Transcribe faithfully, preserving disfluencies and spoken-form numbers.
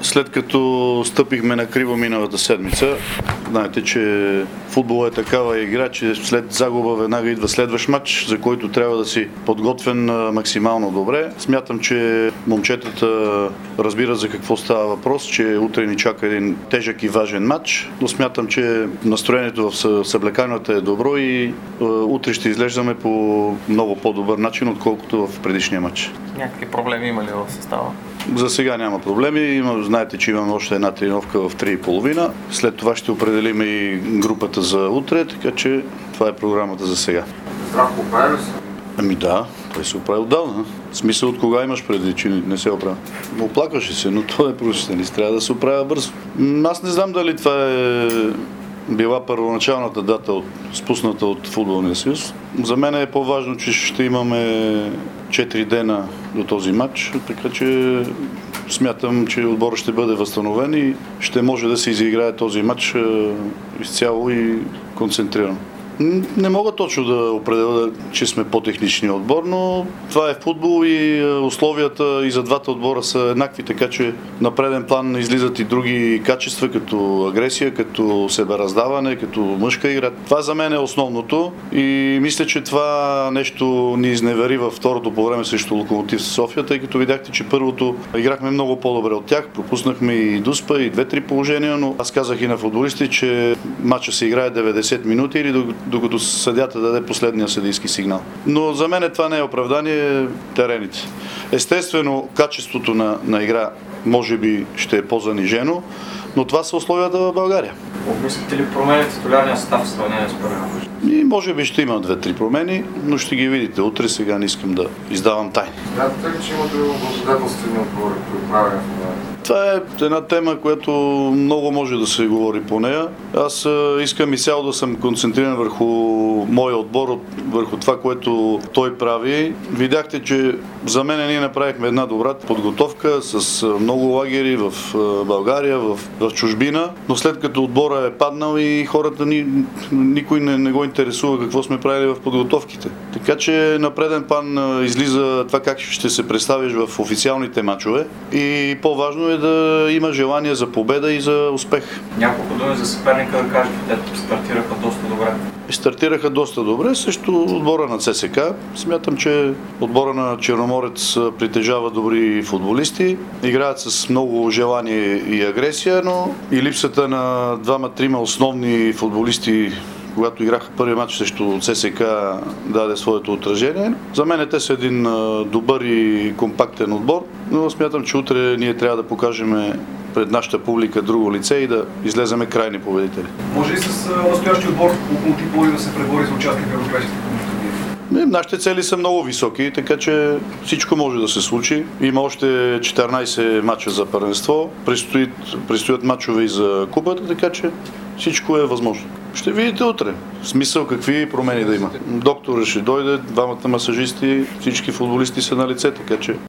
след като стъпихме на криво миналата седмица. Знаете, че футбол е такава игра, че след загуба веднага идва следващ матч, за който трябва да си подготвен максимално добре. Смятам, че момчетата разбират за какво става въпрос, че утре ни чака един тежък и важен матч, но смятам, че настроението в съблекалнята е добро и утре ще изглеждаме по много по-добър начин, отколкото в предишния матч. Някакви проблеми има ли в състава? За сега няма проблеми. Има, знаете, че имаме още една тренировка в три и половина. След това ще определим и групата за утре, така че това е програмата за сега. Здравко, оправи ли се? Ами да, той се оправи отдавна. В смисъл от кога имаш преди, че не се оправи? Оплакваше се, но той е професионалист. Трябва да се оправя бързо. Аз не знам дали това е била първоначалната дата, от, спусната от Футболния съюз. За мен е по-важно, че ще имаме четири дена до този матч, така че смятам, че отборът ще бъде възстановен и ще може да се изиграе този матч изцяло и концентрирано. Не мога точно да определя, че сме по-техничния отбор, но това е футбол и условията и за двата отбора са еднакви, така че на преден план излизат и други качества, като агресия, като себераздаване, като мъжка игра. Това за мен е основното и мисля, че това нещо ни изневери във второто по време срещу Локомотив София, тъй като видяхте, че първото играхме много по-добре от тях, пропуснахме и Дуспа, и две-три положения, но аз казах и на футболисти, че матча се играе деветдесет минути или докато съдята даде последния съдийски сигнал. Но за мен това не е оправдание, терените. Естествено, качеството на, на игра може би ще е по-занижено, но това са условията в България. Обмислите ли промените титулярния състав в сравнение с първия? И може би ще има две-три промени, но ще ги видите утре. Сега не искам да издавам тайни. Смятате ли, че имате облагодетелствени отбори при управление в момента? Това е една тема, която много може да се говори по нея. Аз искам изцяло да съм концентриран върху моя отбор, върху това, което той прави. Видяхте, че за мен ние направихме една добра подготовка с много лагери в България, в, в чужбина, но след като отбора е паднал и хората ни, никой не, не го интересува какво сме правили в подготовките. Така че на преден план излиза това как ще се представиш в официалните мачове и по-важно е да има желание за победа и за успех. Няколко думи за съперника да кажете, те стартираха доста добре. Стартираха доста добре, също отбора на ЦСКА. Смятам, че отбора на Черноморец притежава добри футболисти, играят с много желание и агресия, но и липсата на двама-трима основни футболисти, когато играха първи матч срещу ЦСКА, даде своето отражение. За мен те са един добър и компактен отбор, но смятам, че утре ние трябва да покажем пред нашата публика друго лице и да излеземе крайни победители. Може ли с настоящия отбор Локомотив Пловдив да се пребори за участие в европейските компетитиви? Нашите цели са много високи, така че всичко може да се случи. Има още четиринайсет мача за първенство, предстоят, предстоят мачове и за купата, така че всичко е възможно. Ще видите утре. В смисъл какви промени да има. Доктора ще дойде, двамата масажисти, всички футболисти са на лице, така че